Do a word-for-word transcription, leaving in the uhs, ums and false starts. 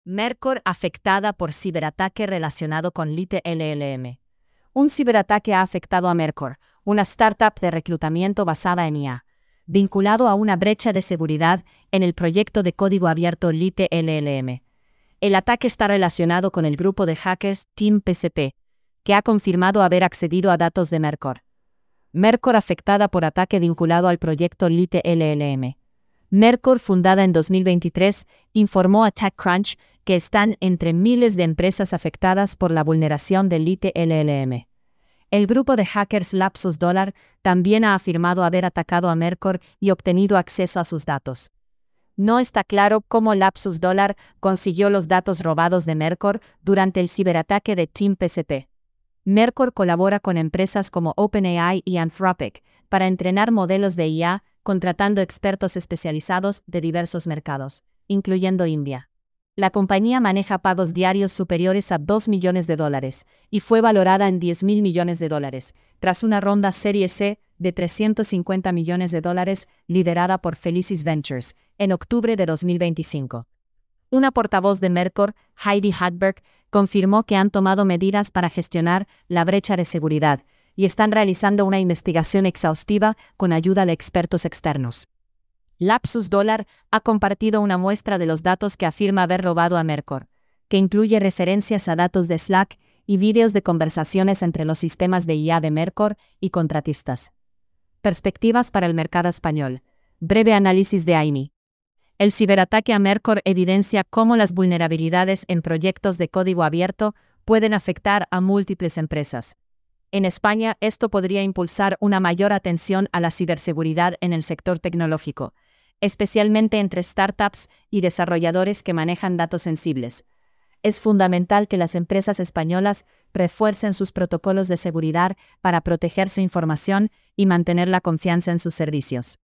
Mercor afectada por ciberataque relacionado con Lite L L M. Un ciberataque ha afectado a Mercor, una startup de reclutamiento basada en I A, vinculado a una brecha de seguridad en el proyecto de código abierto Lite L L M. El ataque está relacionado con el grupo de hackers Team P C P, que ha confirmado haber accedido a datos de Mercor. Mercor afectada por ataque vinculado al proyecto Lite L L M. Mercor, fundada en dos mil veintitrés, informó a TechCrunch que están entre miles de empresas afectadas por la vulneración de Lite L L M. El grupo de hackers Lapsus Dollar también ha afirmado haber atacado a Mercor y obtenido acceso a sus datos. No está claro cómo Lapsus Dollar consiguió los datos robados de Mercor durante el ciberataque de Team P C P. Mercor colabora con empresas como OpenAI y Anthropic para entrenar modelos de I A, contratando expertos especializados de diversos mercados, incluyendo India. La compañía maneja pagos diarios superiores a dos millones de dólares y fue valorada en diez mil millones de dólares, tras una ronda Serie C de trescientos cincuenta millones de dólares liderada por Felicis Ventures en octubre de dos mil veinticinco. Una portavoz de Mercor, Heidi Hadberg, confirmó que han tomado medidas para gestionar la brecha de seguridad y están realizando una investigación exhaustiva con ayuda de expertos externos. Lapsus Dollar ha compartido una muestra de los datos que afirma haber robado a Mercor, que incluye referencias a datos de Slack y vídeos de conversaciones entre los sistemas de I A de Mercor y contratistas. Perspectivas para el mercado español. Breve análisis de A I M I. El ciberataque a Mercor evidencia cómo las vulnerabilidades en proyectos de código abierto pueden afectar a múltiples empresas. En España, esto podría impulsar una mayor atención a la ciberseguridad en el sector tecnológico, especialmente entre startups y desarrolladores que manejan datos sensibles. Es fundamental que las empresas españolas refuercen sus protocolos de seguridad para proteger su información y mantener la confianza en sus servicios.